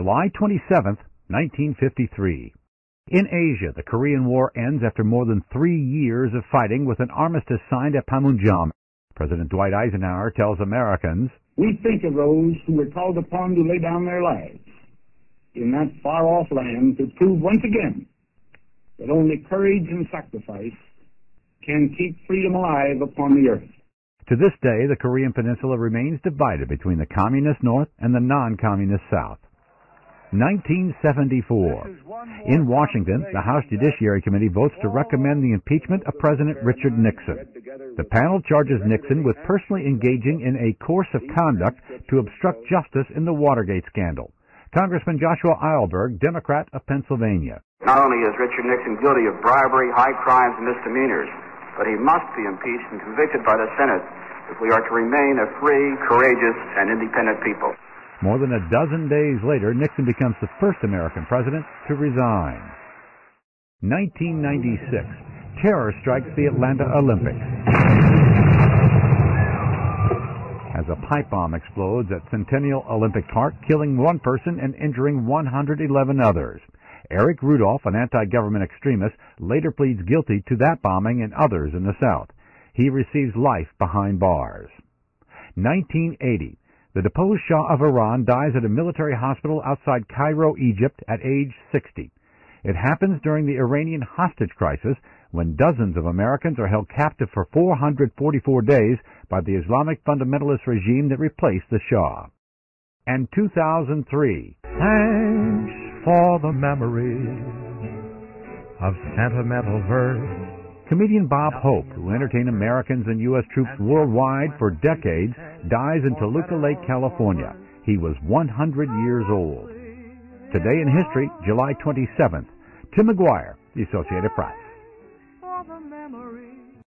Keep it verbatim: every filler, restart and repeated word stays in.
July twenty-seventh, nineteen fifty-three. In Asia, the Korean War ends after more than three years of fighting with an armistice signed at Panmunjom. President Dwight Eisenhower tells Americans, "We think of those who were called upon to lay down their lives in that far-off land to prove once again that only courage and sacrifice can keep freedom alive upon the earth." To this day, the Korean Peninsula remains divided between the communist North and the non-communist South. nineteen seventy-four. In Washington, the House Judiciary Committee votes to recommend the impeachment of President Richard Nixon. The panel charges Nixon with personally engaging in a course of conduct to obstruct justice in the Watergate scandal. Congressman Joshua Eilberg, Democrat of Pennsylvania. Not only is Richard Nixon guilty of bribery, high crimes, and misdemeanors, but he must be impeached and convicted by the Senate if we are to remain a free, courageous, and independent people. More than a dozen days later, Nixon becomes the first American president to resign. nineteen ninety-six. Terror strikes the Atlanta Olympics as a pipe bomb explodes at Centennial Olympic Park, killing one person and injuring one hundred eleven others. Eric Rudolph, an anti-government extremist, later pleads guilty to that bombing and others in the South. He receives life behind bars. nineteen eighty. The deposed Shah of Iran dies at a military hospital outside Cairo, Egypt, at age sixty. It happens during the Iranian hostage crisis, when dozens of Americans are held captive for four hundred forty-four days by the Islamic fundamentalist regime that replaced the Shah. And two thousand three. Thanks for the memory of sentimental verse. Comedian Bob Hope, who entertained Americans and U S troops worldwide for decades, dies in Toluca Lake, California. He was one hundred years old. Today in History, July twenty-seventh. Tim McGuire, The Associated Press.